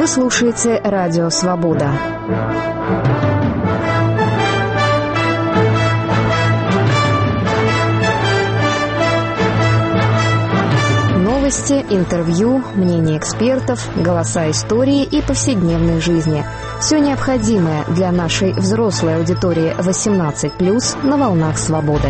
слушаете «Радио Свобода». Новости, интервью, мнения экспертов, голоса истории и повседневной жизни. Все необходимое для нашей взрослой аудитории 18+, на волнах свободы.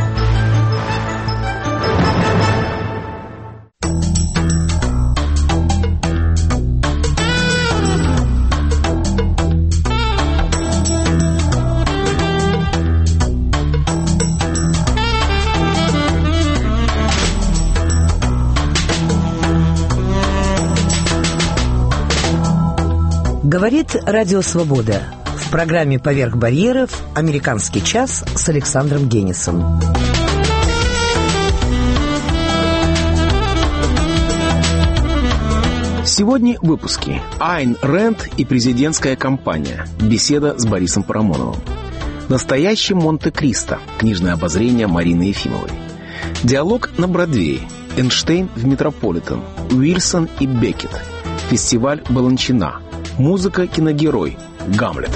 Говорит Радио Свобода. В программе «Поверх барьеров» «Американский час» с Александром Генисом. Сегодня в выпуске Айн Рэнд и президентская кампания. Беседа с Борисом Парамоновым. Настоящий Монте-Кристо. Книжное обозрение Марины Ефимовой. Диалог на Бродвее. Эйнштейн в Метрополитен. Уильсон и Беккет. Фестиваль Баланчина. Музыка «Киногерой» «Гамлет».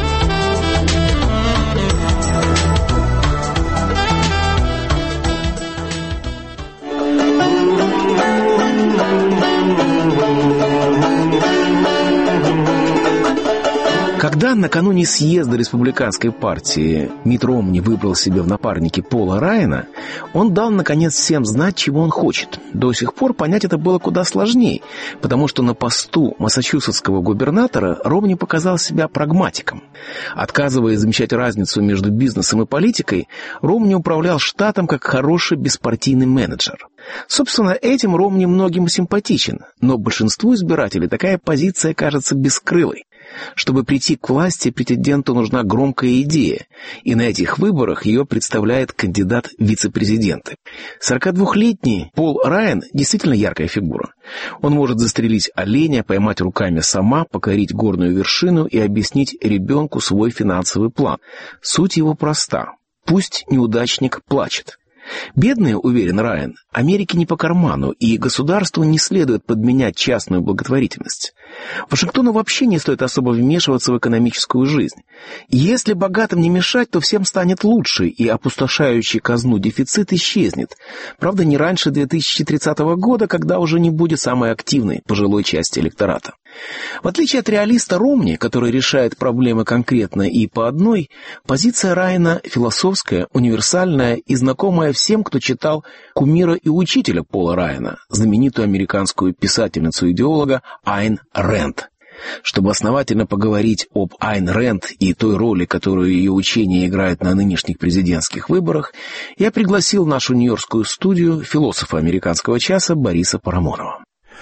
Когда накануне съезда республиканской партии Митт Ромни выбрал себе в напарники Пола Райана, он дал, наконец, всем знать, чего он хочет. До сих пор понять это было куда сложнее, потому что на посту массачусетского губернатора Ромни показал себя прагматиком. Отказываясь замечать разницу между бизнесом и политикой, Ромни управлял штатом как хороший беспартийный менеджер. Собственно, этим Ромни многим симпатичен, но большинству избирателей такая позиция кажется бескрылой. Чтобы прийти к власти, претенденту нужна громкая идея, и на этих выборах ее представляет кандидат в вице-президенты. 42-летний Пол Райан действительно яркая фигура. Он может застрелить оленя, поймать руками сама, покорить горную вершину и объяснить ребенку свой финансовый план. Суть его проста. Пусть неудачник плачет. Бедные, уверен Райан, Америке не по карману, и государству не следует подменять частную благотворительность. Вашингтону вообще не стоит особо вмешиваться в экономическую жизнь. Если богатым не мешать, то всем станет лучше, и опустошающий казну дефицит исчезнет. Правда, не раньше 2030 года, когда уже не будет самой активной пожилой части электората. В отличие от реалиста Ромни, который решает проблемы конкретно и по одной, позиция Райана философская, универсальная и знакомая всем, кто читал кумира и учителя Пола Райана, знаменитую американскую писательницу-идеолога Айн Рэнд. Чтобы основательно поговорить об Айн Рэнд и той роли, которую ее учение играет на нынешних президентских выборах, я пригласил в нашу нью-йоркскую студию философа американского часа Бориса Парамонова.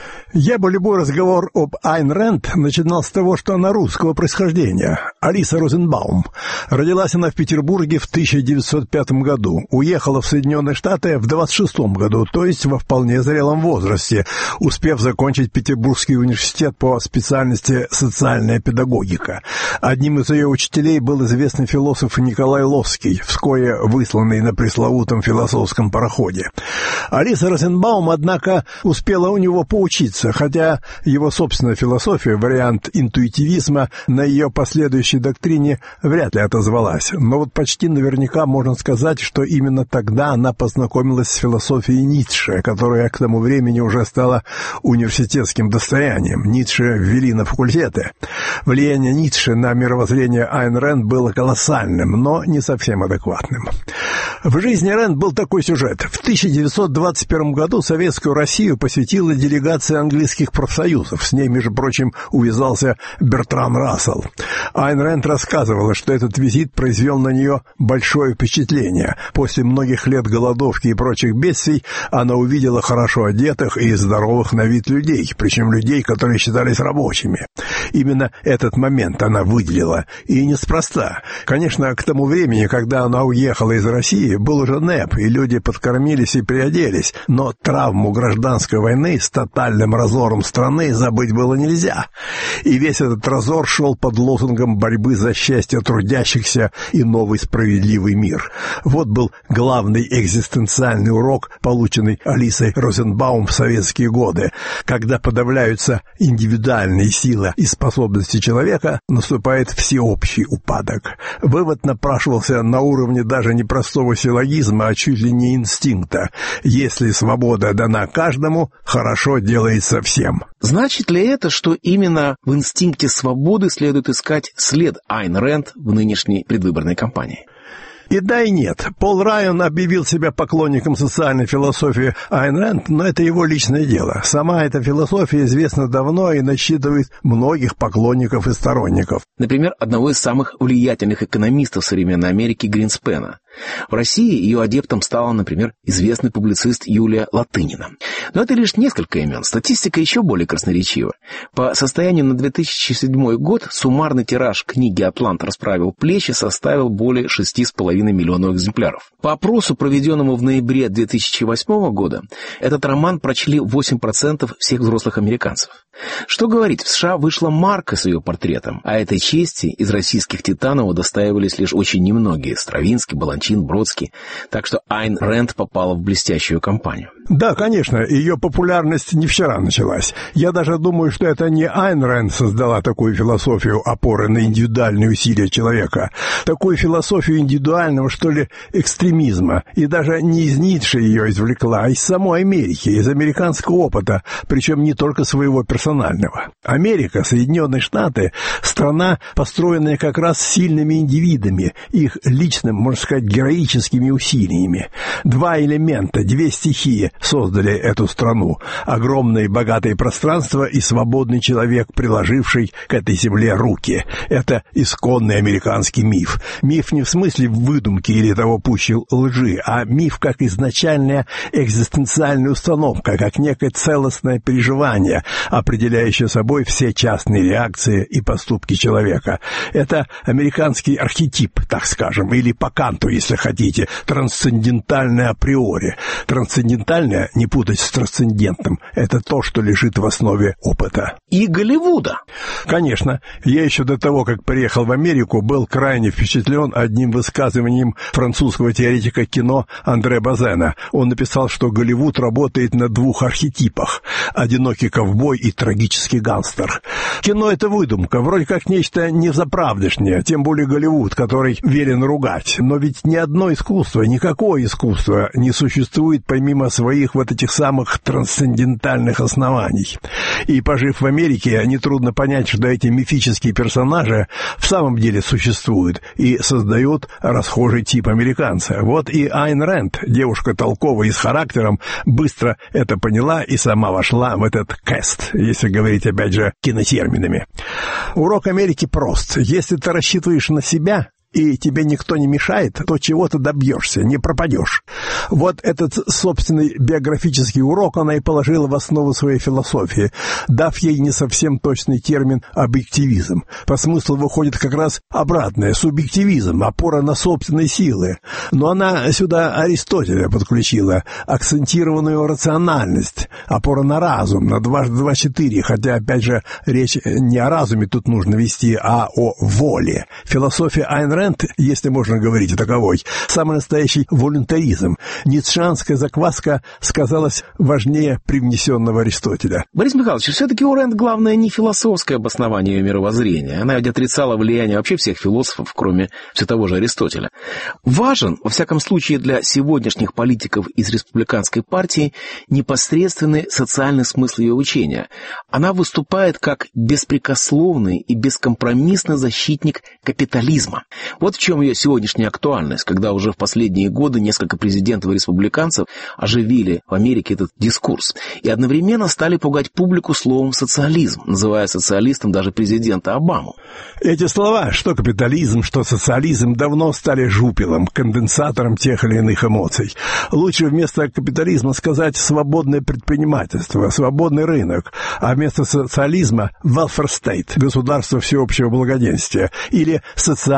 Я бы любой разговор об Айн Рэнд начинал с того, что она русского происхождения. Алиса Розенбаум. Родилась она в Петербурге в 1905 году. Уехала в Соединенные Штаты в 26 году, то есть во вполне зрелом возрасте, успев закончить Петербургский университет по специальности социальная педагогика. Одним из ее учителей был известный философ Николай Ловский, вскоре высланный на пресловутом философском пароходе. Алиса Розенбаум, однако, успела у него поучиться, хотя его собственная философия, вариант интуитивизма, на ее последующей доктрине вряд ли отозвалась. Но вот почти наверняка можно сказать, что именно тогда она познакомилась с философией Ницше, которая к тому времени уже стала университетским достоянием. Ницше ввели на факультеты. Влияние Ницше на мировоззрение Айн Рэнд было колоссальным, но не совсем адекватным. В жизни Рэнд был такой сюжет. В 1921 году Советскую Россию посетила делегация английских профсоюзов. С ней, между прочим, увязался Бертран Рассел. Айн Рэнд рассказывала, что этот визит произвел на нее большое впечатление. После многих лет голодовки и прочих бедствий она увидела хорошо одетых и здоровых на вид людей, причем людей, которые считались рабочими. Именно этот момент она выделила, и неспроста. Конечно, к тому времени, когда она уехала из России, был уже НЭП, и люди подкормились и приоделись, но травму гражданской войны с тотальным разором страны забыть было нельзя. И весь этот разор шел под лозунгом борьбы за счастье трудящихся и новый справедливый мир. Вот был главный экзистенциальный урок, полученный Алисой Розенбаум в советские годы. Когда подавляются индивидуальные силы и способности человека, наступает всеобщий упадок. Вывод напрашивался на уровне даже не простого силлогизма, а чуть ли не инстинкта. Если свобода дана каждому, хорошо делается всем. Значит ли это, что именно в инстинкте свободы следует искать след Айн Рэнд в нынешней предвыборной кампании? И да, и нет. Пол Райан объявил себя поклонником социальной философии Айн Рэнд, но это его личное дело. Сама эта философия известна давно и насчитывает многих поклонников и сторонников. Например, одного из самых влиятельных экономистов современной Америки Гринспена. В России ее адептом стала, например, известный публицист Юлия Латынина. Но это лишь несколько имен. Статистика еще более красноречива. По состоянию на 2007 год суммарный тираж книги «Атлант расправил плечи» составил более 6,5 миллионов экземпляров. По опросу, проведенному в ноябре 2008 года, этот роман прочли 8% всех взрослых американцев. Что говорить, в США вышла марка с ее портретом, а этой чести из российских титанов удостаивались лишь очень немногие – Стравинский, Баланчин, Бродский. Так что Айн Рэнд попала в блестящую кампанию. Да, конечно, ее популярность не вчера началась. Я даже думаю, что это не Айн Рэнд создала такую философию опоры на индивидуальные усилия человека, такую философию индивидуального, что ли, экстремизма. И даже не из Ницше ее извлекла, а из самой Америки, из американского опыта, причем не только своего персонального. Америка, Соединенные Штаты, страна, построенная как раз сильными индивидами, их личным, можно сказать, героическими усилиями. Два элемента, две стихии создали эту страну. Огромное и богатое пространство и свободный человек, приложивший к этой земле руки. Это исконный американский миф. Миф не в смысле выдумки или того пуще лжи, а миф как изначальная экзистенциальная установка, как некое целостное переживание, определяющее собой все частные реакции и поступки человека. Это американский архетип, так скажем, или по Канту, если хотите, трансцендентальное априори. Трансцендентальное, не путать с трансцендентным, это то, что лежит в основе опыта. И Голливуда. Конечно. Я еще до того, как приехал в Америку, был крайне впечатлен одним высказыванием французского теоретика кино Андре Базена. Он написал, что Голливуд работает на двух архетипах – одинокий ковбой и трагический гангстер. Кино – это выдумка, вроде как нечто незаправдышнее, тем более Голливуд, который велен ругать. Но ведь ни одно искусство, никакое искусство не существует помимо своих вот этих самых трансцендентальных оснований. И, пожив в Америке, нетрудно понять, что эти мифические персонажи в самом деле существуют и создают расхожий тип американца. Вот и Айн Рэнд, девушка толковая и с характером, быстро это поняла и сама вошла в этот каст, если говорить, опять же, кинотерминами. Урок Америки прост. Если ты рассчитываешь на себя, и тебе никто не мешает, то чего-то добьешься, не пропадешь. Вот этот собственный биографический урок она и положила в основу своей философии, дав ей не совсем точный термин «объективизм». По смыслу выходит как раз обратное – субъективизм, опора на собственные силы. Но она сюда Аристотеля подключила, акцентированную рациональность, опора на разум, на 2 × 2 = 4, хотя, опять же, речь не о разуме тут нужно вести, а о воле. Философия Айн Рэнд, если можно говорить о таковой, самый настоящий волюнтаризм. Ницшеанская закваска сказалась важнее привнесенного Аристотеля. Борис Михайлович, все-таки у Рэнд главное не философское обоснование ее мировоззрения. Она ведь отрицала влияние вообще всех философов, кроме все того же Аристотеля. Важен, во всяком случае, для сегодняшних политиков из республиканской партии непосредственный социальный смысл ее учения. Она выступает как беспрекословный и бескомпромиссный защитник капитализма. Вот в чем ее сегодняшняя актуальность, когда уже в последние годы несколько президентов и республиканцев оживили в Америке этот дискурс и одновременно стали пугать публику словом «социализм», называя социалистом даже президента Обаму. Эти слова, что капитализм, что социализм, давно стали жупелом, конденсатором тех или иных эмоций. Лучше вместо капитализма сказать «свободное предпринимательство», «свободный рынок», а вместо социализма «welfare state», государство всеобщего благоденствия, или «социально ориентированное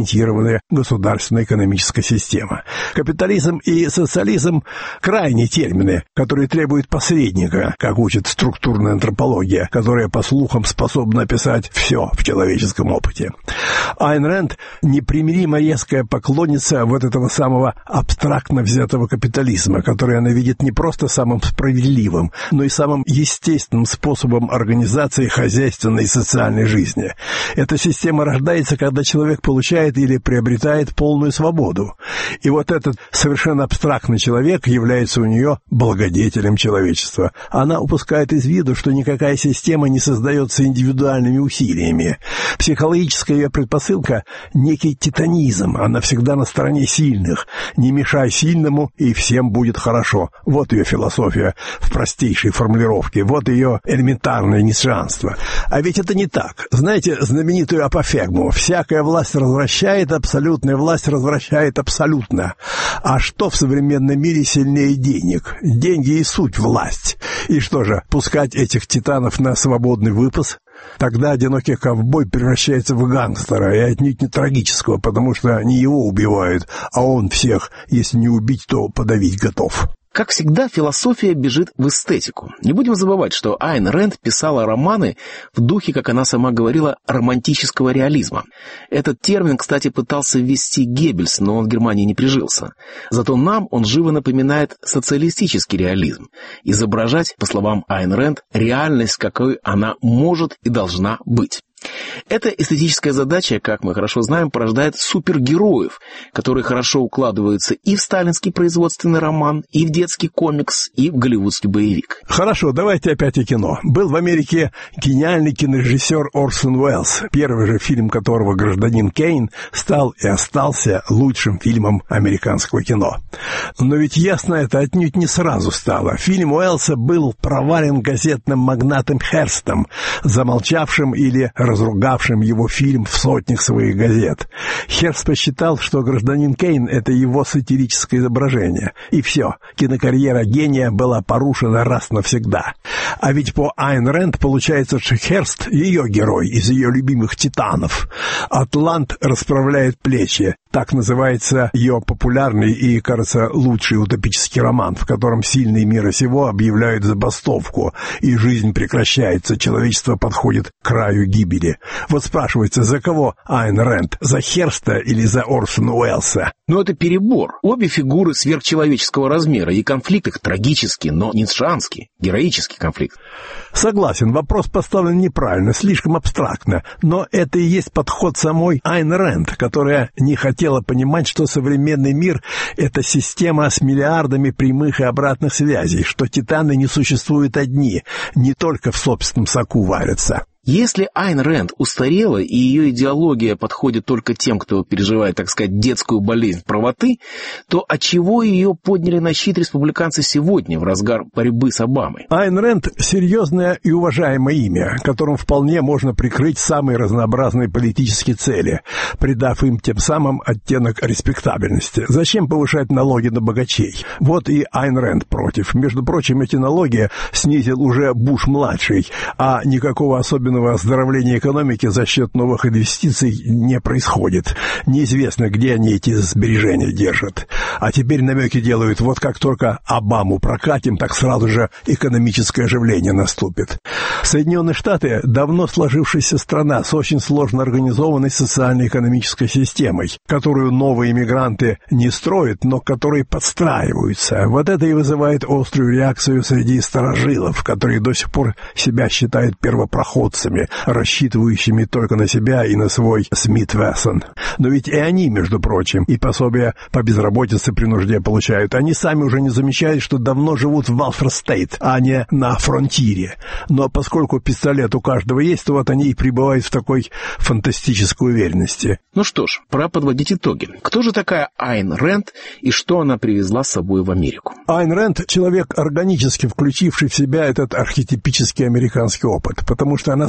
ориентированная государственная экономическая система. Капитализм и социализм – крайние термины, которые требуют посредника, как учит структурная антропология, которая, по слухам, способна описать все в человеческом опыте. Айн Рэнд – непримиримо резкая поклонница вот этого самого абстрактно взятого капитализма, который она видит не просто самым справедливым, но и самым естественным способом организации хозяйственной и социальной жизни. Эта система рождается, когда человек получает или приобретает полную свободу. И вот этот совершенно абстрактный человек является у нее благодетелем человечества. Она упускает из виду, что никакая система не создается индивидуальными усилиями. Психологическая ее предпосылка – некий титанизм. Она всегда на стороне сильных. Не мешай сильному, и всем будет хорошо. Вот ее философия в простейшей формулировке. Вот ее элементарное ницшеанство. А ведь это не так. Знаете знаменитую апофегму? Всякая власть развращает, абсолютная власть развращает абсолютно. А что в современном мире сильнее денег? Деньги и суть власть. И что же, пускать этих титанов на свободный выпас? Тогда одинокий ковбой превращается в гангстера, и отнюдь не трагического, потому что не его убивают, а он всех, если не убить, то подавить готов. Как всегда, философия бежит в эстетику. Не будем забывать, что Айн Рэнд писала романы в духе, как она сама говорила, романтического реализма. Этот термин, кстати, пытался ввести Геббельс, но он в Германии не прижился. Зато нам он живо напоминает социалистический реализм. Изображать, по словам Айн Рэнд, реальность, какой она может и должна быть. Эта эстетическая задача, как мы хорошо знаем, порождает супергероев, которые хорошо укладываются и в сталинский производственный роман, и в детский комикс, и в голливудский боевик. Хорошо, давайте опять о кино. Был в Америке гениальный кинорежиссер Орсон Уэллс, первый же фильм которого «Гражданин Кейн» стал и остался лучшим фильмом американского кино. Но ведь ясно это отнюдь не сразу стало. Фильм Уэллса был провален газетным магнатом Херстом, замолчавшим или разругавшим его фильм в сотнях своих газет. Херст посчитал, что «Гражданин Кейн» — это его сатирическое изображение. И все, кинокарьера гения была порушена раз навсегда. А ведь по Айн Рэнд получается, что Херст — ее герой из ее любимых «Титанов». «Атлант расправляет плечи». Так называется ее популярный и, кажется, лучший утопический роман, в котором сильные мира сего объявляют забастовку, и жизнь прекращается, человечество подходит к краю гибели. Вот спрашивается, за кого Айн Рэнд? За Херста или за Орсона Уэллса? Но это перебор. Обе фигуры сверхчеловеческого размера, и конфликт их трагический, но ницшеанский, героический конфликт. Согласен, вопрос поставлен неправильно, слишком абстрактно, но это и есть подход самой Айн Рэнд, которая не хотела понимать, что современный мир — это система с миллиардами прямых и обратных связей, что титаны не существуют одни, не только в собственном соку варятся. Если Айн Рэнд устарела и ее идеология подходит только тем, кто переживает, так сказать, детскую болезнь правоты, то отчего ее подняли на щит республиканцы сегодня, в разгар борьбы с Обамой? Айн Рэнд — серьезное и уважаемое имя, которым вполне можно прикрыть самые разнообразные политические цели, придав им тем самым оттенок респектабельности. Зачем повышать налоги на богачей? Вот и Айн Рэнд против. Между прочим, эти налоги снизил уже Буш-младший, а никакого особенного оздоровления экономики за счет новых инвестиций не происходит. Неизвестно, где они эти сбережения держат. А теперь намеки делают, вот как только Обаму прокатим, так сразу же экономическое оживление наступит. Соединенные Штаты — давно сложившаяся страна с очень сложно организованной социально-экономической системой, которую новые иммигранты не строят, но к которой подстраиваются. Вот это и вызывает острую реакцию среди старожилов, которые до сих пор себя считают первопроходцами, рассчитывающими только на себя и на свой Смит-Вессон. Но ведь и они, между прочим, и пособия по безработице при нужде получают. Они сами уже не замечают, что давно живут в Welfare-State, а не на фронтире. Но поскольку пистолет у каждого есть, то вот они и пребывают в такой фантастической уверенности. Ну что ж, пора подводить итоги. Кто же такая Айн Рэнд и что она привезла с собой в Америку? Айн Рэнд — человек, органически включивший в себя этот архетипический американский опыт, потому что она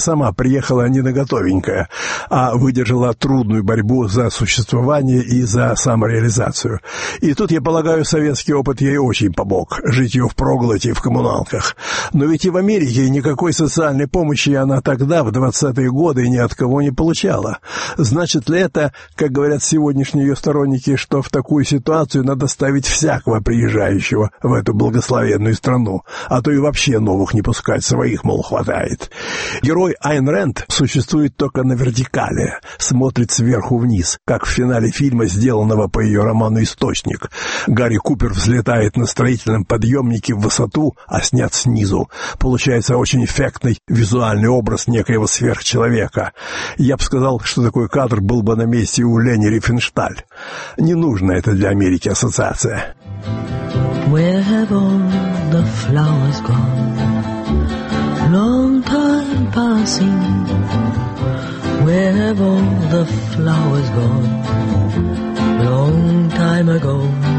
сама приехала не на готовенькое, а выдержала трудную борьбу за существование и за самореализацию. И тут, я полагаю, советский опыт ей очень помог. Житье впроголодь и в коммуналках. Но ведь и в Америке никакой социальной помощи она тогда, в 20-е годы, ни от кого не получала. Значит ли это, как говорят сегодняшние ее сторонники, что в такую ситуацию надо ставить всякого приезжающего в эту благословенную страну, а то и вообще новых не пускать, своих, мол, хватает? Герой Айн Рэнд существует только на вертикали, смотрит сверху вниз, как в финале фильма, сделанного по ее роману «Источник». Гарри Купер взлетает на строительном подъемнике в высоту, а снят снизу. Получается очень эффектный визуальный образ некоего сверхчеловека. Я бы сказал, что такой кадр был бы на месте у Лени Рифеншталь. Не нужна это для Америки ассоциация. Where have all the flowers gone? Long time passing. Where have all the flowers gone? Long time ago.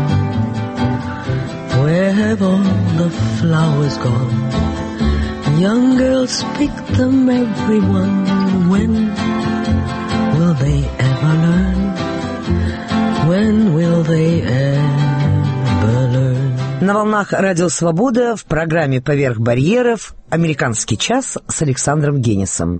Where have all the flowers gone? Young girls pick them, everyone. When will they ever learn? When will they ever learn? На волнах Радио Свобода в программе «Поверх барьеров» «Американский час» с Александром Генисом.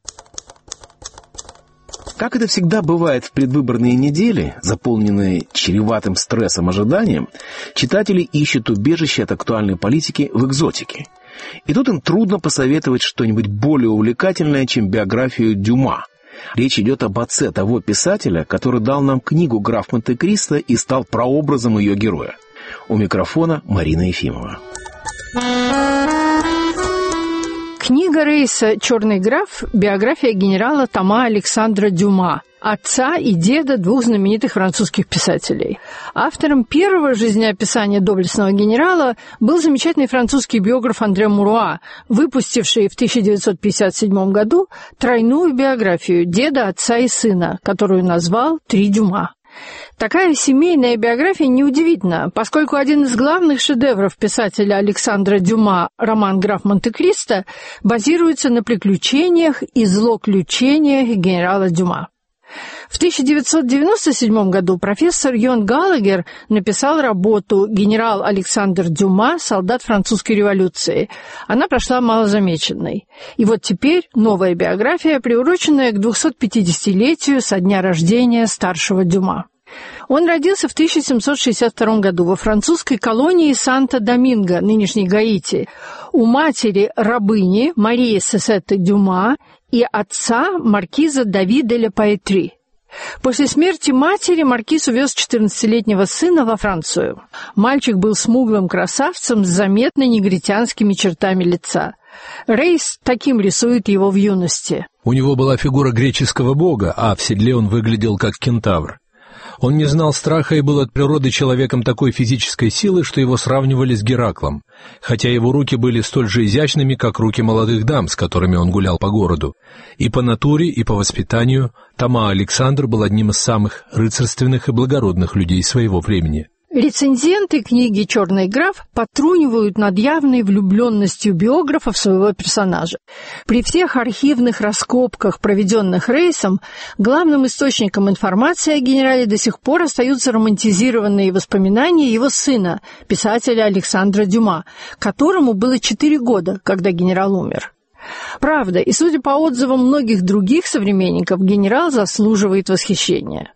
Как это всегда бывает в предвыборные недели, заполненные чреватым стрессом ожиданием, читатели ищут убежище от актуальной политики в экзотике. И тут им трудно посоветовать что-нибудь более увлекательное, чем биографию Дюма. Речь идет об отце того писателя, который дал нам книгу «Граф Монте-Кристо» и стал прообразом ее героя. У микрофона Марина Ефимова. Книга Рейса «Черный граф» – биография генерала Тома Александра Дюма, отца и деда двух знаменитых французских писателей. Автором первого жизнеописания доблестного генерала был замечательный французский биограф Андре Муруа, выпустивший в 1957 году тройную биографию деда, отца и сына, которую назвал «Три Дюма». Такая семейная биография неудивительна, поскольку один из главных шедевров писателя Александра Дюма, роман «Граф Монте-Кристо», базируется на приключениях и злоключениях генерала Дюма. В 1997 году профессор Йон Галагер написал работу «Генерал Александр Дюма. Солдат французской революции». Она прошла малозамеченной. И вот теперь новая биография, приуроченная к 250-летию со дня рождения старшего Дюма. Он родился в 1762 году во французской колонии Санто-Доминго, нынешней Гаити, у матери рабыни Марии Сесетты Дюма и отца маркиза Дави де ля Паэтри. После смерти матери маркиз увез 14-летнего сына во Францию. Мальчик был смуглым красавцем с заметно негритянскими чертами лица. Рейс таким рисует его в юности. У него была фигура греческого бога, а в седле он выглядел как кентавр. Он не знал страха и был от природы человеком такой физической силы, что его сравнивали с Гераклом, хотя его руки были столь же изящными, как руки молодых дам, с которыми он гулял по городу. И по натуре, и по воспитанию Тома Александр был одним из самых рыцарственных и благородных людей своего времени. Рецензенты книги «Черный граф» подтрунивают над явной влюбленностью биографа в своего персонажа. При всех архивных раскопках, проведенных Рейсом, главным источником информации о генерале до сих пор остаются романтизированные воспоминания его сына, писателя Александра Дюма, которому было 4 года, когда генерал умер. Правда, и судя по отзывам многих других современников, генерал заслуживает восхищения.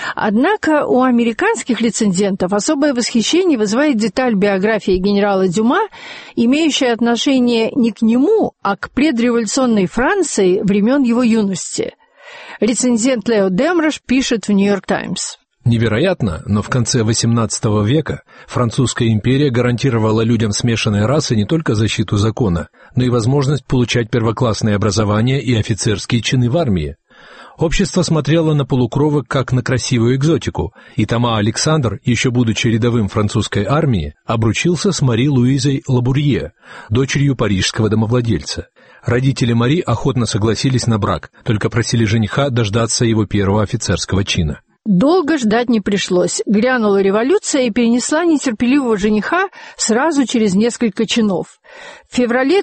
Однако у американских рецензентов особое восхищение вызывает деталь биографии генерала Дюма, имеющая отношение не к нему, а к предреволюционной Франции времен его юности. Рецензент Лео Демрош пишет в «Нью-Йорк Таймс». Невероятно, но в конце XVIII века Французская империя гарантировала людям смешанной расы не только защиту закона, но и возможность получать первоклассное образование и офицерские чины в армии. Общество смотрело на полукровок как на красивую экзотику, и Тома Александр, еще будучи рядовым французской армии, обручился с Мари Луизой Лабурье, дочерью парижского домовладельца. Родители Мари охотно согласились на брак, только просили жениха дождаться его первого офицерского чина. Долго ждать не пришлось. Грянула революция и перенесла нетерпеливого жениха сразу через несколько чинов. В феврале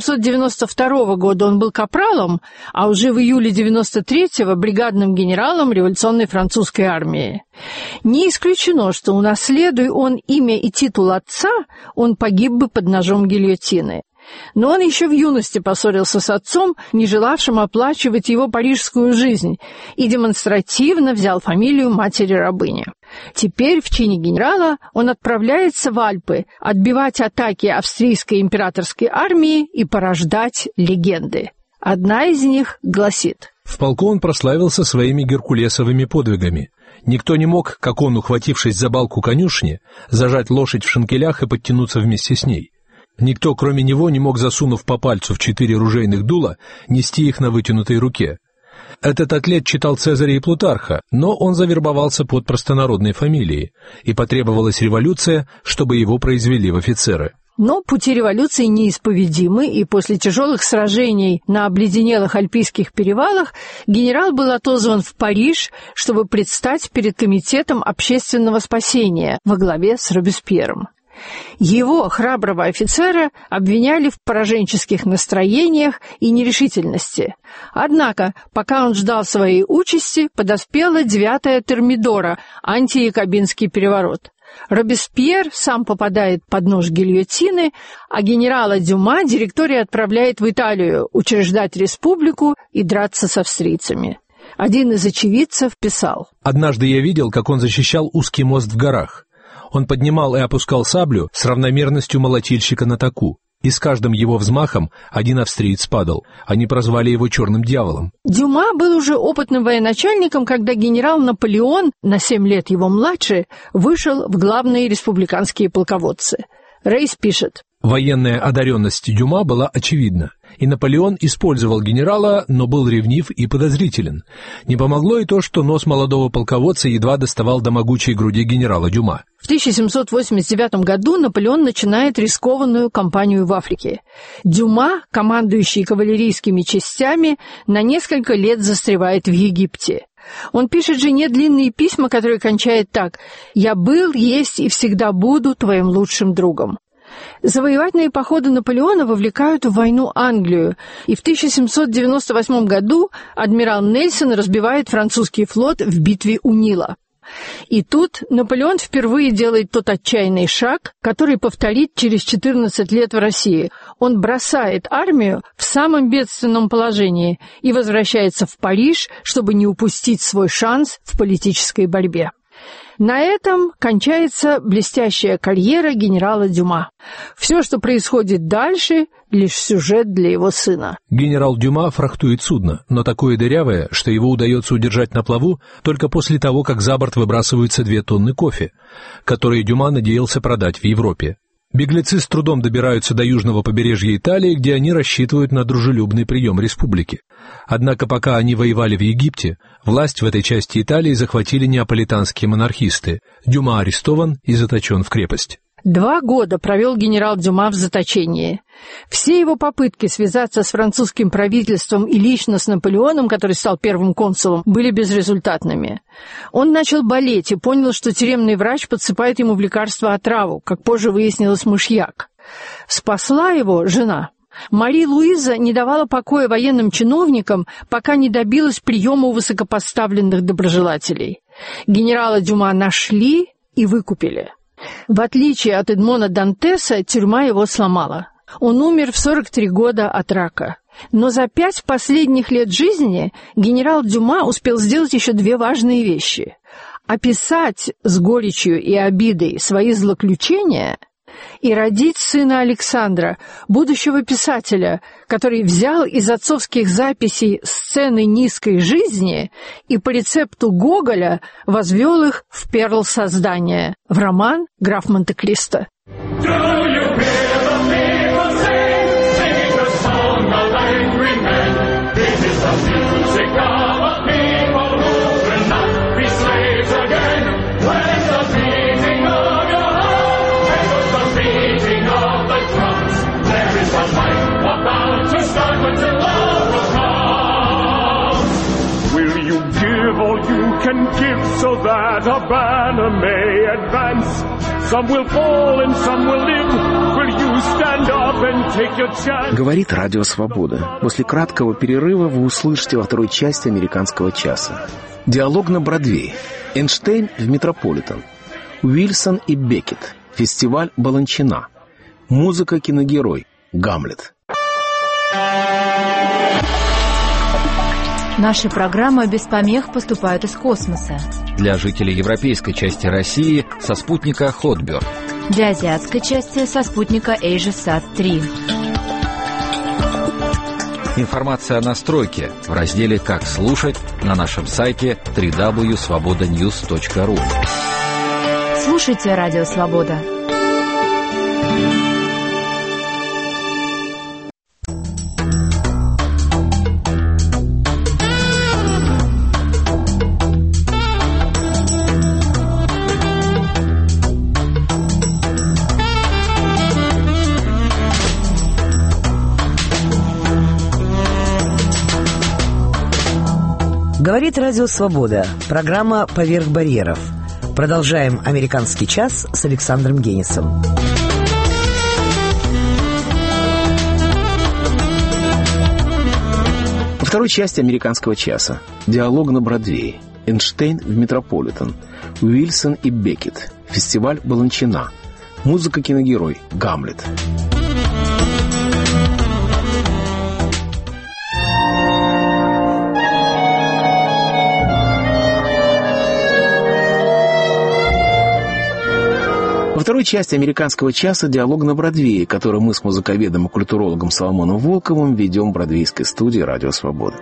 1792 года он был капралом, а уже в июле 93-го бригадным генералом революционной французской армии. Не исключено, что, унаследуя он имя и титул отца, он погиб бы под ножом гильотины. Но он еще в юности поссорился с отцом, не желавшим оплачивать его парижскую жизнь, и демонстративно взял фамилию матери-рабыни. Теперь в чине генерала он отправляется в Альпы отбивать атаки австрийской императорской армии и порождать легенды. Одна из них гласит: в полку он прославился своими геркулесовыми подвигами. Никто не мог, как он, ухватившись за балку конюшни, зажать лошадь в шинкелях и подтянуться вместе с ней. Никто, кроме него, не мог, засунув по пальцу в 4 ружейных дула, нести их на вытянутой руке. Этот атлет читал Цезаря и Плутарха, но он завербовался под простонародной фамилией, и потребовалась революция, чтобы его произвели в офицеры. Но пути революции неисповедимы, и после тяжелых сражений на обледенелых альпийских перевалах генерал был отозван в Париж, чтобы предстать перед комитетом общественного спасения во главе с Робеспьером. Его, храброго офицера, обвиняли в пораженческих настроениях и нерешительности. Однако, пока он ждал своей участи, подоспела 9-я Термидора, антиякобинский переворот. Робеспьер сам попадает под нож гильотины, а генерала Дюма директория отправляет в Италию учреждать республику и драться с австрийцами. Один из очевидцев писал: «Однажды я видел, как он защищал узкий мост в горах. Он поднимал и опускал саблю с равномерностью молотильщика на таку, и с каждым его взмахом один австриец падал. Они прозвали его «черным дьяволом». Дюма был уже опытным военачальником, когда генерал Наполеон, на 7 лет его младше, вышел в главные республиканские полководцы. Рейс пишет: военная одаренность Дюма была очевидна, и Наполеон использовал генерала, но был ревнив и подозрителен. Не помогло и то, что нос молодого полководца едва доставал до могучей груди генерала Дюма. В 1789 году Наполеон начинает рискованную кампанию в Африке. Дюма, командующий кавалерийскими частями, на несколько лет застревает в Египте. Он пишет жене длинные письма, которые кончает так: «Я был, есть и всегда буду твоим лучшим другом». Завоевательные походы Наполеона вовлекают в войну Англию, и в 1798 году адмирал Нельсон разбивает французский флот в битве у Нила. И тут Наполеон впервые делает тот отчаянный шаг, который повторит через 14 лет в России. Он бросает армию в самом бедственном положении и возвращается в Париж, чтобы не упустить свой шанс в политической борьбе. На этом кончается блестящая карьера генерала Дюма. Все, что происходит дальше, лишь сюжет для его сына. Генерал Дюма фрахтует судно, но такое дырявое, что его удается удержать на плаву только после того, как за борт выбрасываются 2 тонны кофе, которые Дюма надеялся продать в Европе. Беглецы с трудом добираются до южного побережья Италии, где они рассчитывают на дружелюбный прием республики. Однако пока они воевали в Египте, власть в этой части Италии захватили неаполитанские монархисты. Дюма арестован и заточен в крепость. 2 года провел генерал Дюма в заточении. Все его попытки связаться с французским правительством и лично с Наполеоном, который стал первым консулом, были безрезультатными. Он начал болеть и понял, что тюремный врач подсыпает ему в лекарство отраву, как позже выяснилось, мышьяк. Спасла его жена. Мари Луиза не давала покоя военным чиновникам, пока не добилась приема у высокопоставленных доброжелателей. Генерала Дюма нашли и выкупили. В отличие от Эдмона Дантеса, тюрьма его сломала. Он умер в 43 года от рака. Но за 5 последних лет жизни генерал Дюма успел сделать еще 2 важные вещи: описать с горечью и обидой свои злоключения и родить сына Александра, будущего писателя, который взял из отцовских записей сцены низкой жизни и по рецепту Гоголя возвел их в перл создания, в роман «Граф Монте-Кристо». All you can give so that a banner may advance. Some will fall and some will live. Will you stand up and take your chance? Говорит Радио Свобода. После краткого перерыва вы услышите во второй части «Американского часа». Диалог на Бродвее. Эйнштейн в Метрополитен. Уильсон и Беккет. Фестиваль Баланчина. Музыка-киногерой. Гамлет. Наши программы без помех поступают из космоса. Для жителей европейской части России со спутника Хотберг. Для азиатской части со спутника AsiaSat-3. Информация о настройке в разделе «Как слушать» на нашем сайте www.svobodanews.ru. Слушайте Радио Свобода. Говорит Радио Свобода. Программа «Поверх барьеров». Продолжаем «Американский час» с Александром Генисом. Во второй части «Американского часа» диалог на Бродвее. Эйнштейн в Метрополитен. Уильсон и Беккет. Фестиваль Баланчина. Музыка-киногерой. Гамлет. Во второй части «Американского часа» диалог на Бродвее, который мы с музыковедом и культурологом Соломоном Волковым ведем в бродвейской студии «Радио Свобода».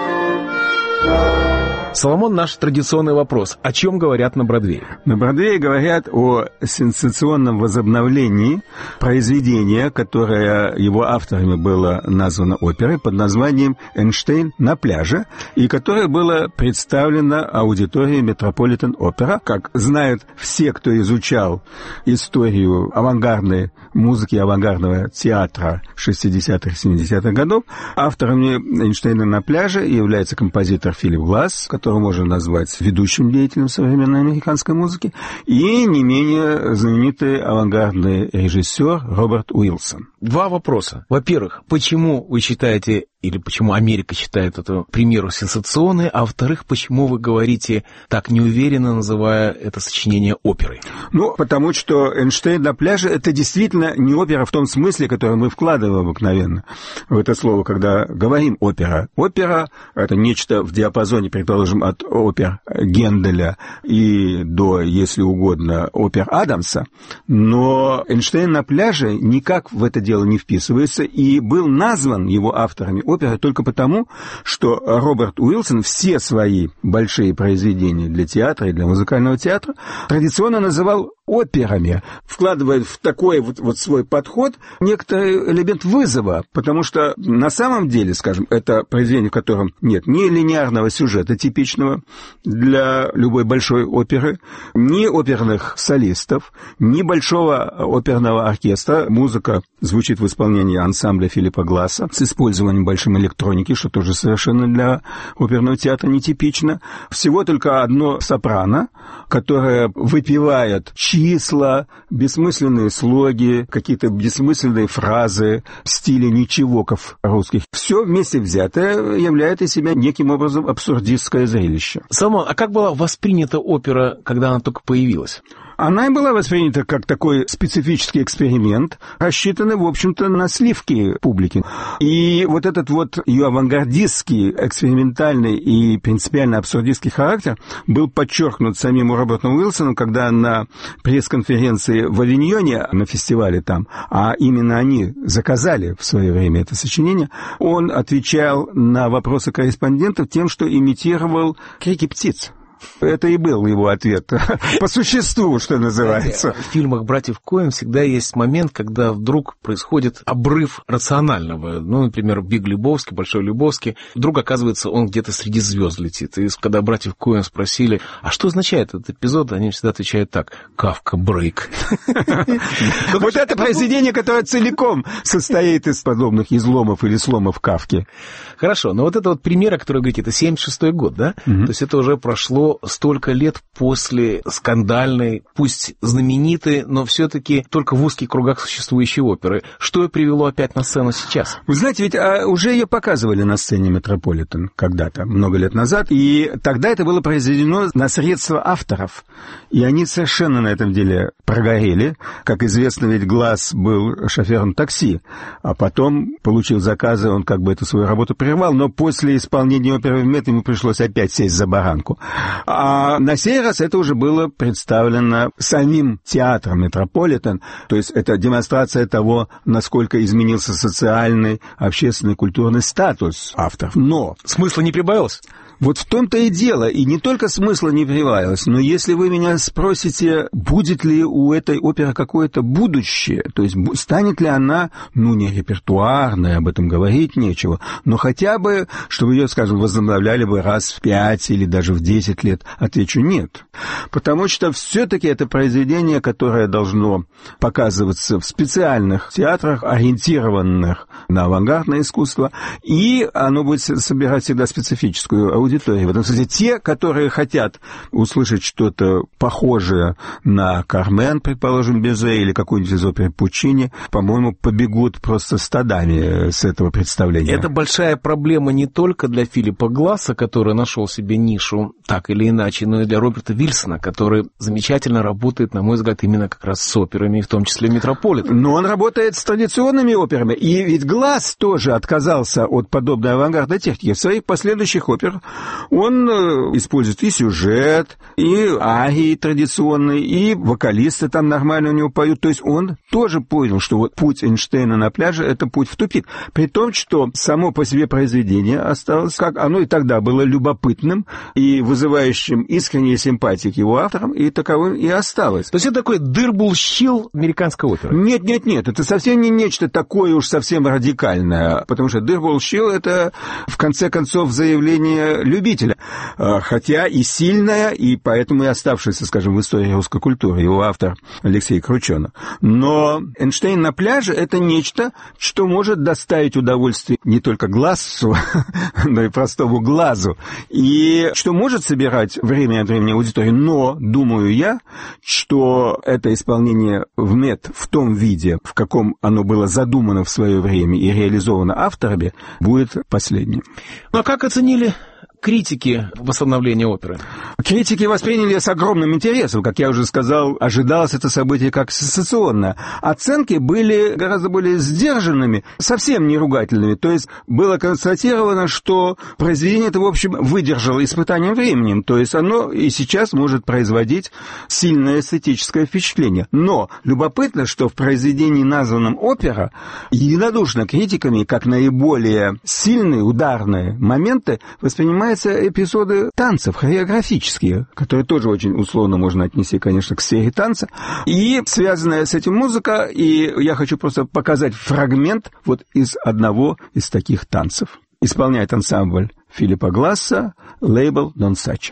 Соломон, наш традиционный вопрос. О чем говорят на Бродвее? На Бродвее говорят о сенсационном возобновлении произведения, которое его авторами было названо оперой под названием «Эйнштейн на пляже», и которое было представлено аудитории Метрополитен-опера. Как знают все, кто изучал историю авангардной музыки, авангардного театра 60-х, 70-х годов, авторами «Эйнштейна на пляже» является композитор Филипп Гласс, которого можно назвать ведущим деятелем современной американской музыки, и не менее знаменитый авангардный режиссер Роберт Уилсон. Два вопроса. Во-первых, почему вы считаете, или почему Америка считает эту премьеру сенсационной, а во-вторых, почему вы говорите так неуверенно, называя это сочинение оперой? Ну, потому что «Эйнштейн на пляже» — это действительно не опера в том смысле, который мы вкладываем обыкновенно в это слово, когда говорим «опера». Опера — это нечто в диапазоне, предположим, от опер Генделя и до, если угодно, опер Адамса, но «Эйнштейн на пляже» никак в это дело не вписывается и был назван его авторами оперы только потому, что Роберт Уилсон все свои большие произведения для театра и для музыкального театра традиционно называл операми, вкладывая в такой вот свой подход некоторый элемент вызова, потому что на самом деле, скажем, это произведение, в котором нет ни линейного сюжета типичного для любой большой оперы, ни оперных солистов, ни большого оперного оркестра. Музыка звучит в исполнении ансамбля Филиппа Гласса с использованием большой электроники, что тоже совершенно для оперного театра нетипично. Всего только одно сопрано, которое выпевает числа, бессмысленные слоги, какие-то бессмысленные фразы в стиле ничегоков русских. Все вместе взятое является из себя неким образом абсурдистское зрелище. Соломон, а как была воспринята опера, когда она только появилась? Она и была воспринята как такой специфический эксперимент, рассчитанный, в общем-то, на сливки публики. И вот этот вот ее авангардистский, экспериментальный и принципиально абсурдистский характер был подчеркнут самим Робертом Уилсоном, когда на пресс-конференции в Авиньоне, на фестивале там, а именно они заказали в свое время это сочинение, он отвечал на вопросы корреспондентов тем, что имитировал крики птиц. Это и был его ответ. По существу, что называется. В фильмах «Братьев Коэн» всегда есть момент, когда вдруг происходит обрыв рационального. Ну, например, Биг Лебовски, Большой Лебовски. Вдруг, оказывается, он где-то среди звезд летит. И когда братьев Коэн спросили, а что означает этот эпизод, они всегда отвечают так: «Кафка брейк». Вот это произведение, которое целиком состоит из подобных изломов или сломов Кафки. Хорошо, но вот это вот пример, о котором вы говорите, это 76-й год, да? То есть это уже прошло прошло столько лет после скандальной, пусть знаменитой, но все-таки только в узких кругах существующей оперы. Что привело опять на сцену сейчас? Вы знаете, ведь уже ее показывали на сцене Метрополитен когда-то, много лет назад, и тогда это было произведено на средства авторов, и они совершенно на этом деле прогорели. Как известно, ведь Гласс был шофером такси, а потом получил заказы, он как бы эту свою работу прервал, но после исполнения оперы в Мет ему пришлось опять сесть за баранку. А на сей раз это уже было представлено самим театром Метрополитен, то есть это демонстрация того, насколько изменился социальный, общественный, культурный статус авторов. Но смысла не прибавилось? Вот в том-то и дело, и не только смысла не прибавилось, но если вы меня спросите, будет ли у этой оперы какое-то будущее, то есть станет ли она, не репертуарной, об этом говорить нечего, но хотя бы, чтобы ее, скажем, возобновляли бы раз в 5 или даже в 10 лет, отвечу нет. Потому что все-таки это произведение, которое должно показываться в специальных театрах, ориентированных на авангардное искусство, и оно будет собирать всегда специфическую аудиторию. В этом смысле те, которые хотят услышать что-то похожее на «Кармен», предположим, Безе, или какую-нибудь из опер Пуччини, по-моему, побегут просто стадами с этого представления. Это большая проблема не только для Филиппа Гласса, который нашел себе нишу так или иначе, но и для Роберта Вильсона, который замечательно работает, на мой взгляд, именно как раз с операми, в том числе Метрополитен. Но он работает с традиционными операми, и ведь Гласс тоже отказался от подобной авангардной техники. В своих последующих операх он использует и сюжет, и арии традиционные, и вокалисты там нормально у него поют. То есть он тоже понял, что вот путь Эйнштейна на пляже — это путь в тупик. При том, что само по себе произведение осталось, как оно и тогда было, любопытным и вызывающим искренние симпатии к его авторам, и таковым и осталось. То есть это такой дыр-булщил американской оперы? Нет, это совсем не нечто такое уж совсем радикальное, потому что дыр-булщил — это, в конце концов, заявление любителя, хотя и сильная, и поэтому и оставшаяся, скажем, в истории русской культуры, его автор Алексей Крученов. Но Эйнштейн на пляже — это нечто, что может доставить удовольствие не только Глассу, но и простому глазу, и что может собирать время от времени аудиторию, но, думаю я, что это исполнение в Мет в том виде, в каком оно было задумано в свое время и реализовано авторами, будет последним. Ну а как оценили критики восстановления оперы? Критики восприняли с огромным интересом. Как я уже сказал, ожидалось это событие как сенсационное. Оценки были гораздо более сдержанными, совсем не ругательными. То есть было констатировано, что произведение это, в общем, выдержало испытание временем. То есть оно и сейчас может производить сильное эстетическое впечатление. Но любопытно, что в произведении, названном «Опера», единодушно критиками, как наиболее сильные, ударные моменты, воспринимаются эпизоды танцев, хореографические, которые тоже очень условно можно отнести, конечно, к сфере танца. И связанная с этим музыка, и я хочу просто показать фрагмент вот из одного из таких танцев. Исполняет ансамбль Филиппа Гласса «Label Don't Such».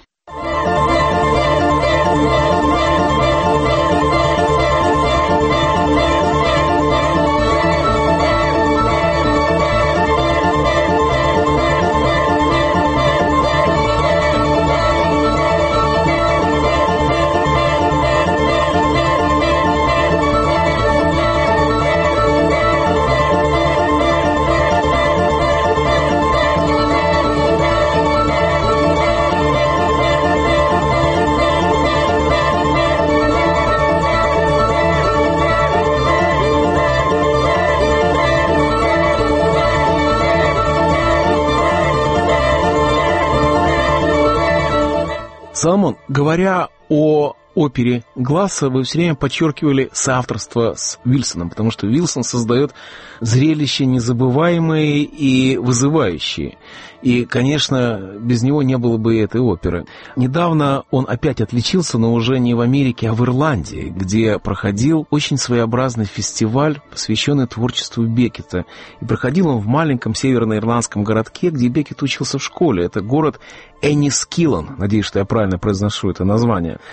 Соломон, говоря о опере Гласса, вы все время подчеркивали соавторство с Вильсоном, потому что Вильсон создает зрелища незабываемые и вызывающие. И, конечно, без него не было бы и этой оперы. Недавно он опять отличился, но уже не в Америке, а в Ирландии, где проходил очень своеобразный фестиваль, посвященный творчеству Беккета. И проходил он в маленьком северноирландском городке, где Беккет учился в школе. Это город Эннискиллен, надеюсь, что я правильно произношу это название.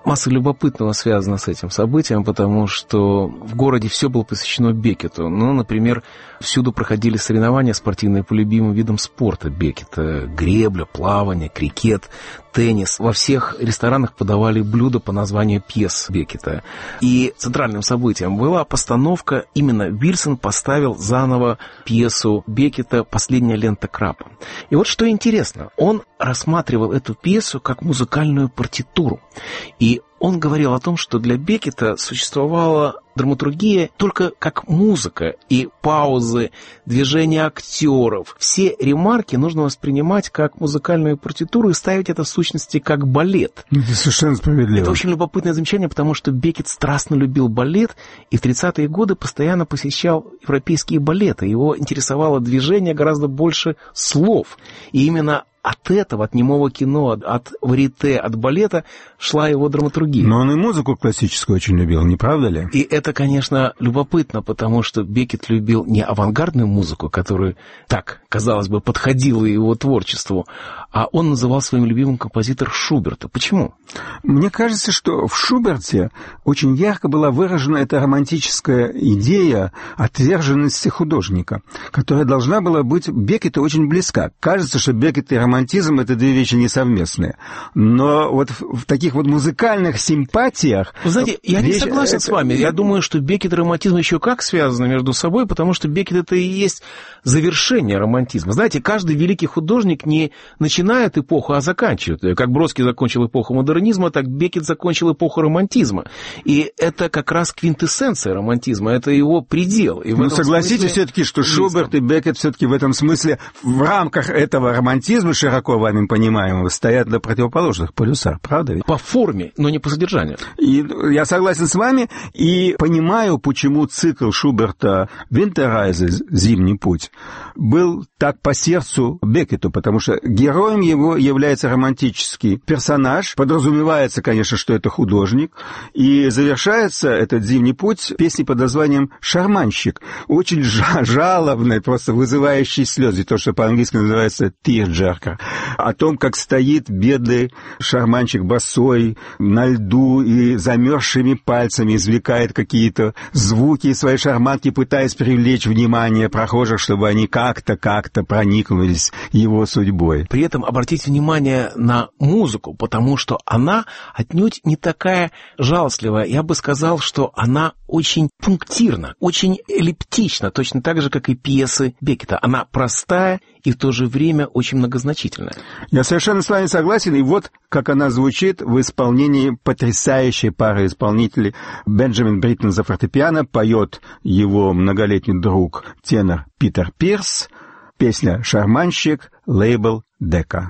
Масса любопытного связана с этим событием, потому что в городе все было посвящено Беккету. Ну, например, всюду проходили соревнования спортивные по любимым видам спорта Беккета. Гребля, плавание, крикет, теннис. Во всех ресторанах подавали блюда по названию пьес Беккета. И центральным событием была постановка, именно Вильсон поставил заново пьесу Беккета «Последняя лента Крапа». И вот что интересно, он рассматривал эту пьесу как музыкальную партитуру. И он говорил о том, что для Беккета существовала драматургия только как музыка, и паузы, движения актеров. Все ремарки нужно воспринимать как музыкальную партитуру и ставить это в сущности как балет. Это совершенно справедливо. Это очень любопытное замечание, потому что Беккет страстно любил балет, и в 30-е годы постоянно посещал европейские балеты. Его интересовало движение гораздо больше слов. И именно от этого, от немого кино, от варьете, от балета шла его драматургия. Но он и музыку классическую очень любил, не правда ли? И это, конечно, любопытно, потому что Беккет любил не авангардную музыку, которая так, казалось бы, подходила его творчеству, а он называл своим любимым композитор Шуберта. Почему? Мне кажется, что в Шуберте очень ярко была выражена эта романтическая идея отверженности художника, которая должна была быть Беккету очень близка. Кажется, что Беккет и романтизм — это две вещи несовместные. Но вот в таких вот музыкальных симпатиях... Вы знаете, я не согласен с вами. Я думаю, что Беккет и романтизм еще как связаны между собой, потому что Беккет — это и есть завершение романтизма. Знаете, каждый великий художник не начинает эпоху, а заканчивает. Как Бродский закончил эпоху модернизма, так Беккет закончил эпоху романтизма. И это как раз квинтэссенция романтизма, это его предел. И ну, согласитесь все-таки, что Шуберт и Беккет все-таки в этом смысле в рамках этого романтизма, широко вами понимаемого, стоят на противоположных полюсах, правда ведь? По форме, но не по содержанию. И я согласен с вами и понимаю, почему цикл Шуберта «Винтеррайзе» «Зимний путь» был так по сердцу Беккету, потому что героем его является романтический персонаж, подразумевается, конечно, что это художник, и завершается этот «Зимний путь» песней под названием «Шарманщик», очень жалобной, просто вызывающей слезы, то, что по-английски называется «tearjerker», о том, как стоит бедный шарманщик босой на льду и замерзшими пальцами извлекает какие-то звуки из своей шарманки, пытаясь привлечь внимание прохожих, чтобы они как-то проникнулись его судьбой. При этом обратите внимание на музыку, потому что она отнюдь не такая жалостливая. Я бы сказал, что она очень пунктирна, очень эллиптична, точно так же, как и пьесы Беккета. Она простая и в то же время очень многозначительная. Я совершенно с вами согласен, и вот как она звучит в исполнении потрясающей пары исполнителей. Бенджамин Бриттон за фортепиано, поет его многолетний друг, тенор Питер Пирс, песня «Шарманщик», лейбл «Дека».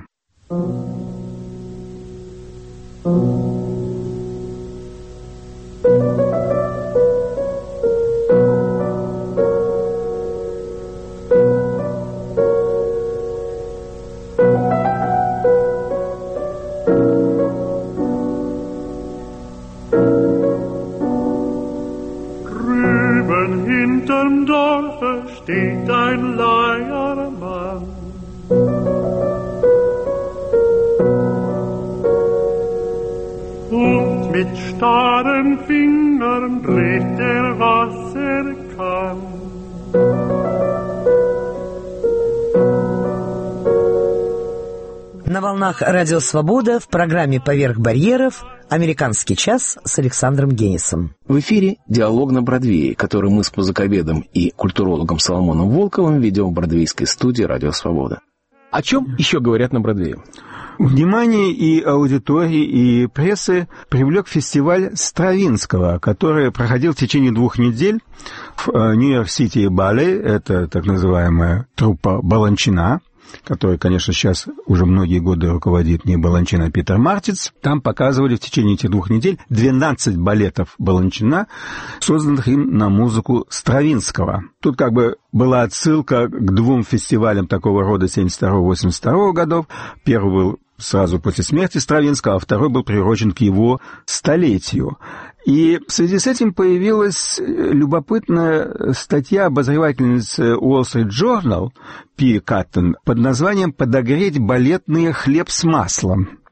Hinterm Dorfe steht ein Leiermann. Und mit starren Fingern dreht er, was er kann. На волнах «Радио Свобода» в программе «Поверх барьеров» «Американский час» с Александром Генисом. В эфире «Диалог на Бродвее», который мы с музыковедом и культурологом Соломоном Волковым ведем в бродвейской студии «Радио Свобода». О чем еще говорят на Бродвее? Внимание и аудитории, и прессы привлек фестиваль Стравинского, который проходил в течение 2 недель в Нью-Йорк-Сити Балет. Это так называемая труппа Баланчина, который, конечно, сейчас уже многие годы руководит не Баланчина, а Питер Мартинс. Там показывали в течение этих 2 недель 12 балетов Баланчина, созданных им на музыку Стравинского. Тут как бы была отсылка к 2 фестивалям такого рода 72-82 годов. Первый был сразу после смерти Стравинского, а второй был приурочен к его столетию. И в связи с этим появилась любопытная статья обозревательницы Wall Street Journal Пи Каттон под названием «Подогреть балетный хлеб с маслом».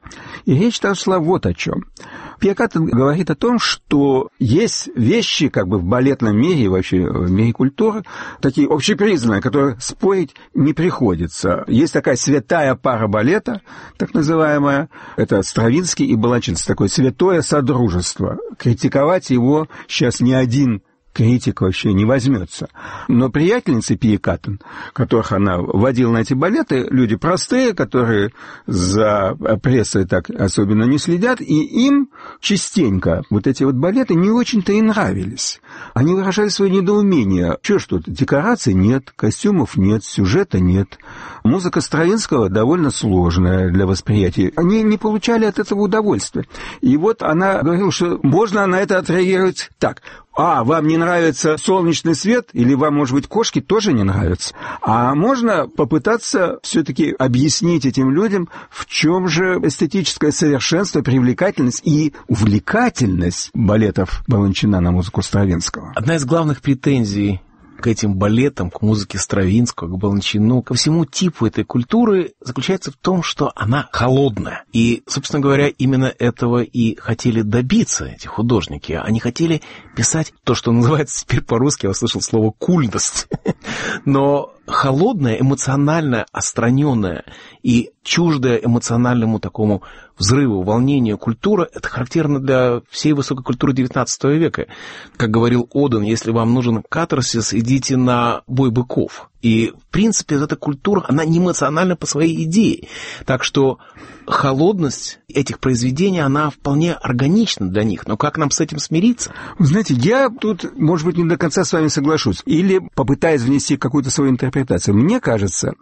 И речь там шла вот о чем. Пьер Каттен говорит о том, что есть вещи как бы в балетном мире и вообще в мире культуры, такие общепризнанные, которые спорить не приходится. Есть такая святая пара балета, так называемая, это Стравинский и Баланчин, такое святое содружество. Критиковать его сейчас ни один критик вообще не возьмется. Но приятельницы Пьер Каттен, которых она водила на эти балеты, люди простые, которые за прессой так особенно не следят, и им частенько вот эти вот балеты не очень-то и нравились. Они выражали свое недоумение. Что ж тут, декораций нет, костюмов нет, сюжета нет. Музыка Стравинского довольно сложная для восприятия. Они не получали от этого удовольствия. И вот она говорила, что можно на это отреагировать так. Вам не нравится солнечный свет, или вам, может быть, кошки тоже не нравятся. А можно попытаться все-таки объяснить этим людям, в чем же эстетическое совершенство, привлекательность и увлекательность балетов Баланчина на музыку Стравинского. Одна из главных претензий к этим балетам, к музыке Стравинского, к Баланчину, ко всему типу этой культуры заключается в том, что она холодная. И, собственно говоря, именно этого и хотели добиться эти художники. Они хотели писать то, что называется теперь по-русски, я услышал слово «культность». Но холодная, эмоционально отстраненная и чуждая эмоциональному такому взрыву, волнению культура, это характерно для всей высокой культуры XIX века. Как говорил Оден, если вам нужен катарсис, идите на бой быков. И, в принципе, эта культура, она не эмоциональна по своей идее. Так что холодность этих произведений, она вполне органична для них. Но как нам с этим смириться? Вы знаете, я тут, может быть, не до конца с вами соглашусь. Или попытаюсь внести какую-то свою интерпретацию. Мне кажется,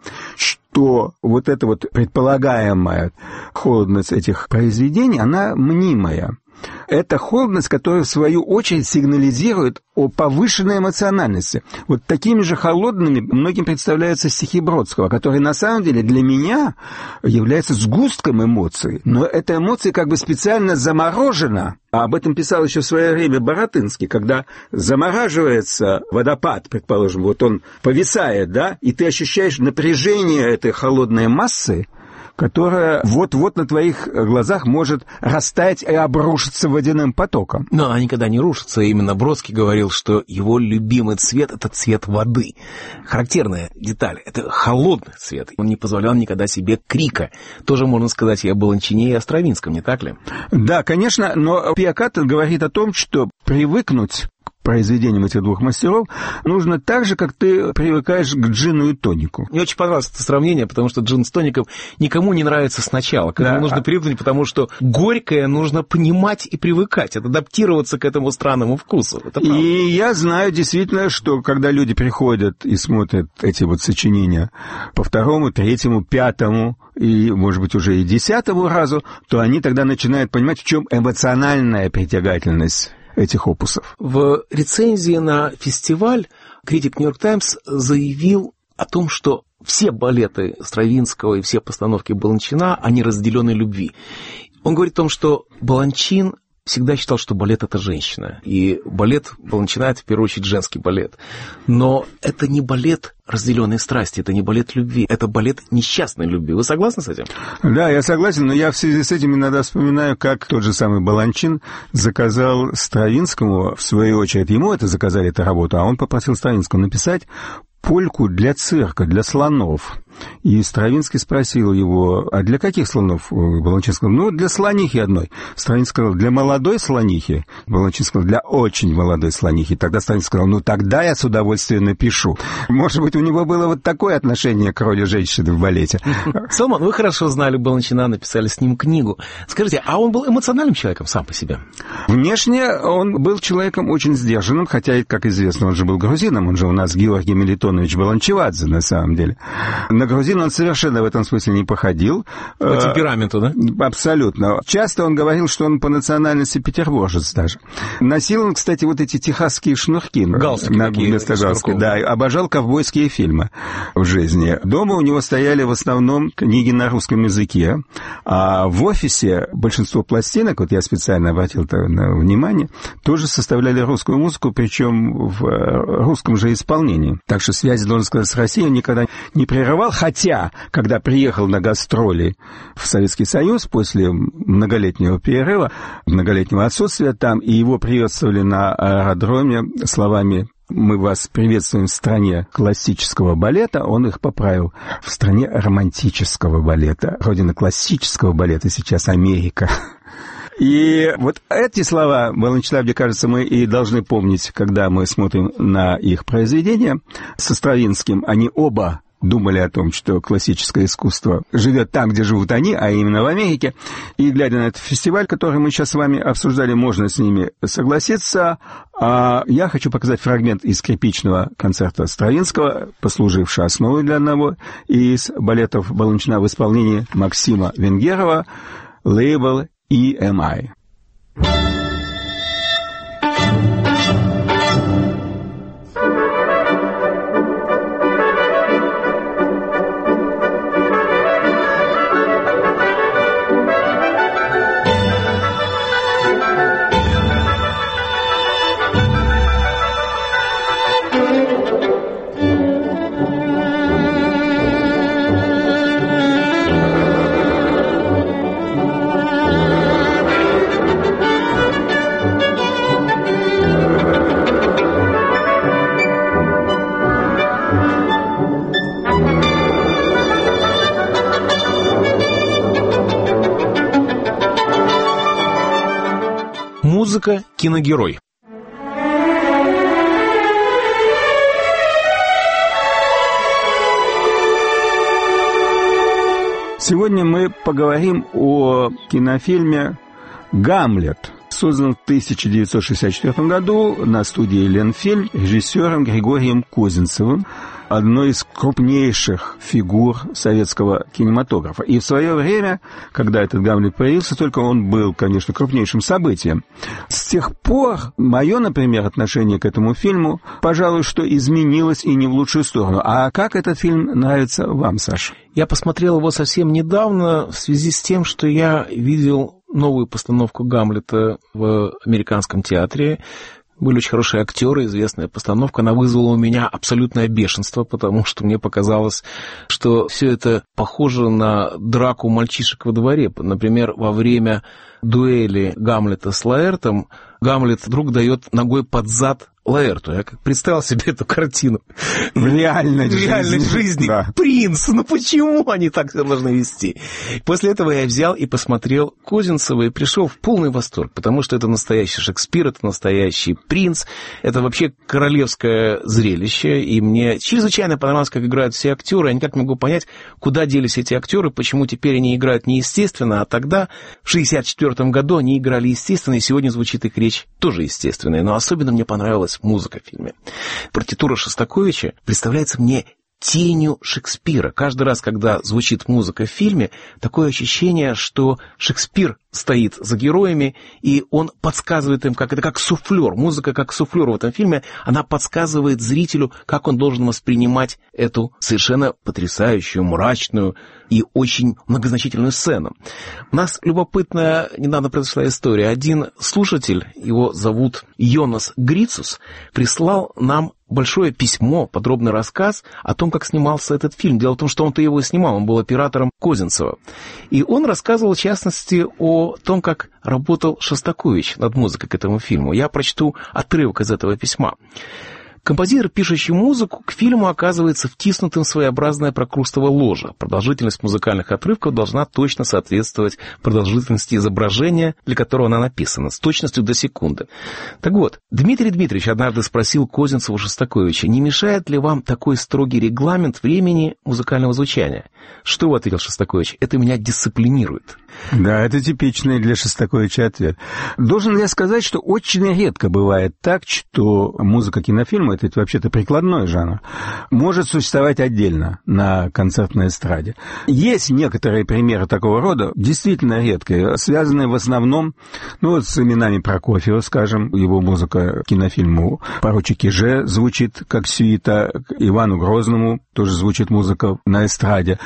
что вот эта вот предполагаемая холодность этих произведений, она мнимая. Это холодность, которая, в свою очередь, сигнализирует о повышенной эмоциональности. Вот такими же холодными многим представляются стихи Бродского, которые, на самом деле, для меня являются сгустком эмоций. Но эта эмоция как бы специально заморожена. А об этом писал еще в свое время Баратынский, когда замораживается водопад, предположим, вот он повисает, да, и ты ощущаешь напряжение этой холодной массы, которая вот-вот на твоих глазах может растаять и обрушиться водяным потоком. Но она никогда не рушится. Именно Бродский говорил, что его любимый цвет – это цвет воды. Характерная деталь – это холодный цвет. Он не позволял никогда себе крика. Тоже можно сказать и о Баланчине, и о Стравинском, не так ли? Да, конечно, но Пьер Каттен говорит о том, что привыкнуть произведениям этих двух мастеров нужно так же, как ты привыкаешь к джину и тонику. Мне очень понравилось это сравнение, потому что джин с тоником никому не нравится сначала. К этому нужно привыкнуть, потому что горькое нужно понимать и привыкать, адаптироваться к этому странному вкусу. И я знаю действительно, что когда люди приходят и смотрят эти вот сочинения по второму, третьему, пятому и, может быть, уже и 10-му разу, то они тогда начинают понимать, в чем эмоциональная притягательность этих опусов. В рецензии на фестиваль критик «Нью-Йорк Таймс» заявил о том, что все балеты Стравинского и все постановки Баланчина, они разделены любви. Он говорит о том, что Баланчин всегда считал, что балет – это женщина. И балет Баланчина – это, в первую очередь, женский балет. Но это не балет разделенной страсти, это не балет любви, это балет несчастной любви. Вы согласны с этим? Да, я согласен, но я в связи с этим иногда вспоминаю, как тот же самый Баланчин заказал Стравинскому, в свою очередь, ему это заказали, эту работу, а он попросил Стравинского написать польку для цирка, для слонов. И Стравинский спросил его, а для каких слонов? Баланчин сказал, для слонихи одной. Стравинский сказал, для молодой слонихи. Баланчин сказал, для очень молодой слонихи. Тогда Стравинский сказал, тогда я с удовольствием напишу. Может быть, у него было вот такое отношение к роли женщины в балете. Салман, вы хорошо знали Баланчина, написали с ним книгу. Скажите, а он был эмоциональным человеком сам по себе? Внешне он был человеком очень сдержанным, хотя, как известно, он же был грузином, он же у нас Георгий Мелитонович Баланчевадзе, на самом деле. На грузина он совершенно в этом смысле не походил. По темпераменту, да? Абсолютно. Часто он говорил, что он по национальности петербуржец даже. Носил он, кстати, вот эти техасские шнурки. Галстуки вместо галстука, да. Обожал ковбойские фильмы в жизни. Дома у него стояли в основном книги на русском языке. А в офисе большинство пластинок, вот я специально обратил на внимание, тоже составляли русскую музыку, причем в русском же исполнении. Так что связи, должен сказать, с Россией он никогда не прерывал. хотя, когда приехал на гастроли в Советский Союз после многолетнего перерыва, многолетнего отсутствия там, и его приветствовали на аэродроме словами «Мы вас приветствуем в стране классического балета», он их поправил: в стране романтического балета. Родина классического балета сейчас Америка. И вот эти слова Баланчина, мне кажется, мы и должны помнить, когда мы смотрим на их произведения со Стравинским. Они оба думали о том, что классическое искусство живет там, где живут они, а именно в Америке. И, глядя на этот фестиваль, который мы сейчас с вами обсуждали, можно с ними согласиться. А я хочу показать фрагмент из скрипичного концерта Стравинского, послуживший основой для одного из балетов Баланчина в исполнении Максима Венгерова, лейбл EMI. Музыка «Киногерой». Сегодня мы поговорим о кинофильме «Гамлет», создан в 1964 году на студии «Ленфильм» режиссером Григорием Козинцевым, одной из крупнейших фигур советского кинематографа. И в свое время, когда этот «Гамлет» появился, только он был, конечно, крупнейшим событием. С тех пор мое, например, отношение к этому фильму, пожалуй, что изменилось и не в лучшую сторону. А как этот фильм нравится вам, Саша? Я посмотрел его совсем недавно в связи с тем, что я видел новую постановку «Гамлета» в американском театре. Были очень хорошие актеры, известная постановка. Она вызвала у меня абсолютное бешенство, потому что мне показалось, что все это похоже на драку мальчишек во дворе. Например, во время дуэли Гамлета с Лаэртом Гамлет вдруг дает ногой под зад Лаэрту. Я как представил себе эту картину. В реальной жизни. Да. Принц, ну почему они так себя должны вести? После этого я взял и посмотрел Козинцева и пришел в полный восторг, потому что это настоящий Шекспир, это настоящий принц, это вообще королевское зрелище, и мне чрезвычайно понравилось, как играют все актеры. Я никак не могу понять, куда делись эти актеры, почему теперь они играют неестественно, а тогда, в 1964 году, они играли естественно, и сегодня звучит их речь тоже естественная. Но особенно мне понравилась музыка в фильме. Партитура Шостаковича представляется мне тенью Шекспира. Каждый раз, когда звучит музыка в фильме, такое ощущение, что Шекспир стоит за героями, и он подсказывает им, как это как суфлер. Музыка как суфлер в этом фильме, она подсказывает зрителю, как он должен воспринимать эту совершенно потрясающую, мрачную и очень многозначительную сцену. У нас любопытная недавно произошла история. Один слушатель, его зовут Йонас Грицус, прислал нам большое письмо, подробный рассказ о том, как снимался этот фильм. Дело в том, что он-то его и снимал, он был оператором Козинцева. И он рассказывал, в частности, о том, как работал Шостакович над музыкой к этому фильму. Я прочту отрывок из этого письма. Композитор, пишущий музыку, к фильму оказывается втиснутым в своеобразное прокрустово ложе. Продолжительность музыкальных отрывков должна точно соответствовать продолжительности изображения, для которого она написана, с точностью до секунды. Так вот, Дмитрий Дмитриевич однажды спросил Козинцева Шостаковича, не мешает ли вам такой строгий регламент времени музыкального звучания? Что ответил Шостакович? Это меня дисциплинирует. Да, это типичный для Шостаковича ответ. Должен я сказать, что очень редко бывает так, что музыка кинофильма, это вообще-то прикладной жанр, может существовать отдельно на концертной эстраде. Есть некоторые примеры такого рода, действительно редкие, связанные в основном, с именами Прокофьева, скажем, его музыка к кинофильму «Поручик Иже» звучит как сюита, к Ивану Грозному тоже звучит музыка на эстраде.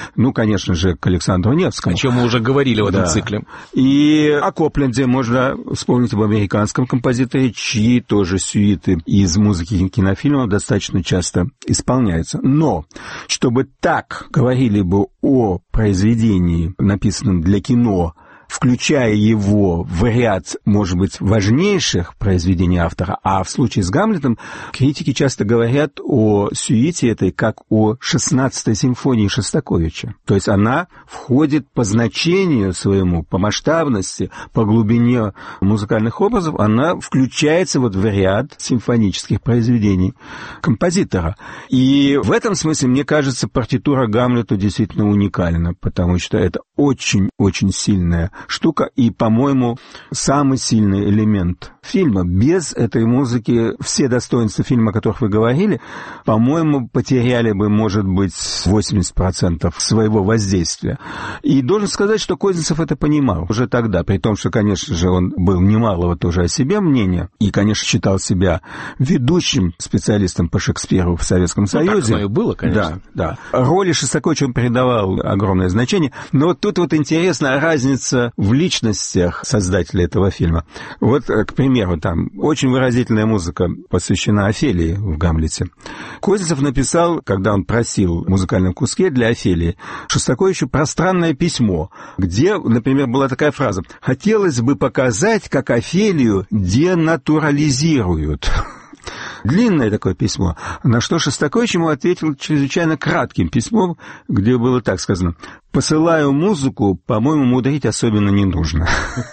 Ну, конечно же, к Александру Невскому. О чем мы уже говорили в этом цикле. И о Копленде можно вспомнить, об американском композиторе, чьи тоже сюиты из музыки кинофильмов достаточно часто исполняются. Но, чтобы так говорили бы о произведении, написанном для кино, включая его в ряд, может быть, важнейших произведений автора, а в случае с Гамлетом критики часто говорят о сюите этой как о 16-й симфонии Шостаковича. То есть она входит по значению своему, по масштабности, по глубине музыкальных образов, она включается вот в ряд симфонических произведений композитора. И в этом смысле, мне кажется, партитура Гамлету действительно уникальна, потому что это очень-очень сильная штука и, по-моему, самый сильный элемент фильма. Без этой музыки все достоинства фильма, о которых вы говорили, по-моему, потеряли бы, может быть, 80% своего воздействия. И должен сказать, что Козинцев это понимал уже тогда, при том, что, конечно же, он был немалого тоже о себе мнения и, конечно, считал себя ведущим специалистом по Шекспиру в Советском Союзе. Так оно и было, конечно. Да. Роли Шостаковича он придавал огромное значение, но вот тут вот интересна разница в личностях создателей этого фильма. Вот, к примеру, там очень выразительная музыка посвящена Офелии в «Гамлете». Козинцев написал, когда он просил в музыкальном куске для Офелии, Шостаковичу пространное письмо, где, например, была такая фраза: «Хотелось бы показать, как Офелию денатурализируют». Длинное такое письмо, на что Шостакович ему ответил чрезвычайно кратким письмом, где было так сказано: «Посылаю музыку, по-моему, мудрить особенно не нужно».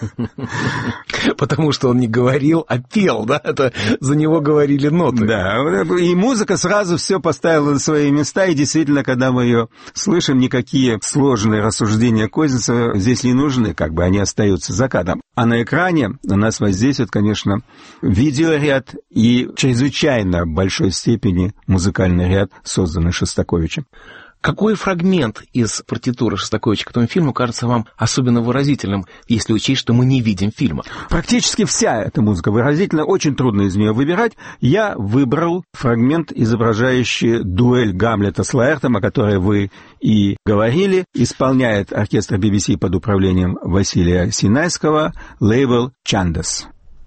Потому что он не говорил, а пел, да? Это за него говорили ноты. Да, и музыка сразу все поставила на свои места, и действительно, когда мы ее слышим, никакие сложные рассуждения Козинцева здесь не нужны, как бы они остаются за кадром. А на экране на нас воздействует, конечно, видеоряд и чрезвычайно большой степени музыкальный ряд, созданный Шостаковичем. Какой фрагмент из партитуры Шостаковича к этому фильму кажется вам особенно выразительным, если учесть, что мы не видим фильма? Практически вся эта музыка выразительна, очень трудно из нее выбирать. Я выбрал фрагмент, изображающий дуэль Гамлета с Лаэртом, о которой вы и говорили. Исполняет оркестр BBC под управлением Василия Синайского лейбл «Чандас».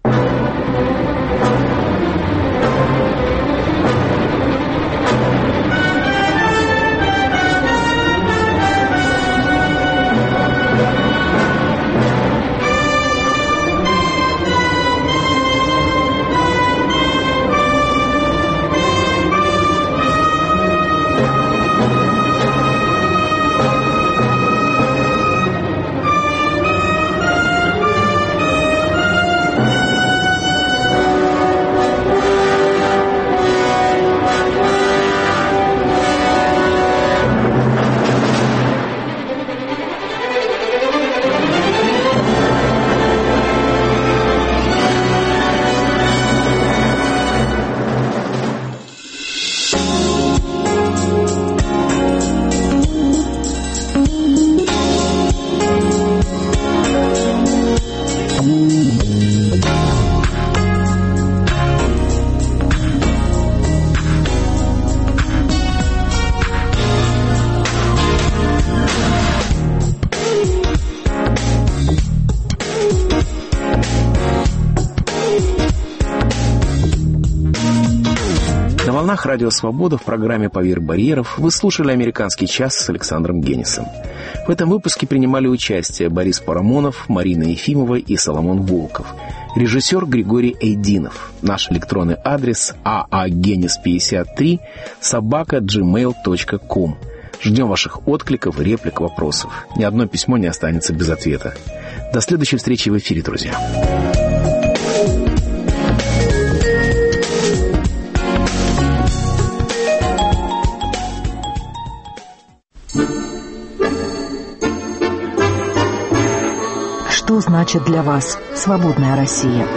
Радио «Свобода» в программе «Поверх барьеров» вы слушали «Американский час» с Александром Генисом. В этом выпуске принимали участие Борис Парамонов, Марина Ефимова и Соломон Волков. Режиссер Григорий Эйдинов. Наш электронный адрес aagenis53@gmail.com. Ждем ваших откликов, реплик, вопросов. Ни одно письмо не останется без ответа. До следующей встречи в эфире, друзья. Что значит для вас свободная Россия?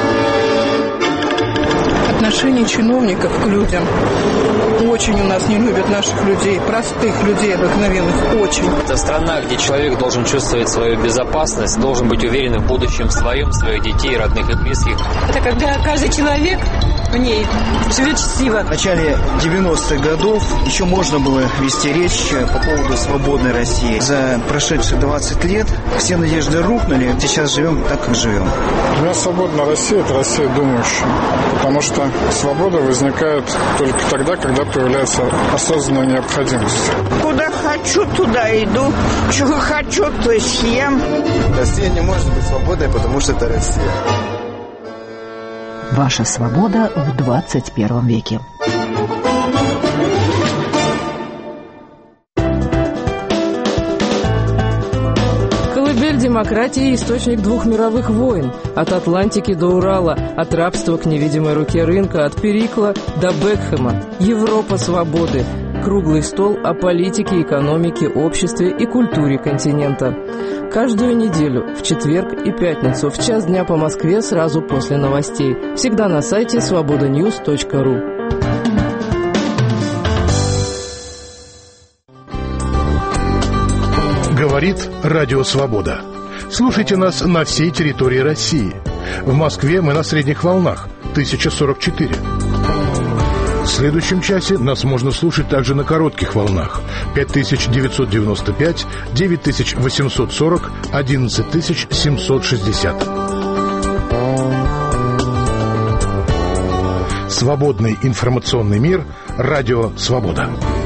Отношение чиновников к людям. Очень у нас не любят наших людей, простых людей обыкновенных, очень. Это страна, где человек должен чувствовать свою безопасность, должен быть уверен в будущем своем, своих детей, родных и близких. Это когда каждый человек в ней живет счастливо. В начале 90-х годов еще можно было вести речь по поводу свободной России. За прошедшие 20 лет все надежды рухнули. Сейчас живем так, как живем. Для меня свободная Россия – это Россия думающая. Потому что свобода возникает только тогда, когда появляется осознанная необходимость. Куда хочу, туда иду. Чего хочу, то и съем. Россия не может быть свободной, потому что это Россия. Ваша свобода в 21 веке. Колыбель демократии – источник 2 мировых войн. От Атлантики до Урала, от рабства к невидимой руке рынка, от Перикла до Бекхэма. Европа свободы. Круглый стол о политике, экономике, обществе и культуре континента. Каждую неделю, в четверг и пятницу, в час дня по Москве, сразу после новостей. Всегда на сайте svobodanews.ru. Говорит Радио Свобода. Слушайте нас на всей территории России. В Москве мы на средних волнах 1044. В следующем часе нас можно слушать также на коротких волнах 5995, 9840, 11760. Свободный информационный мир. Радио Свобода.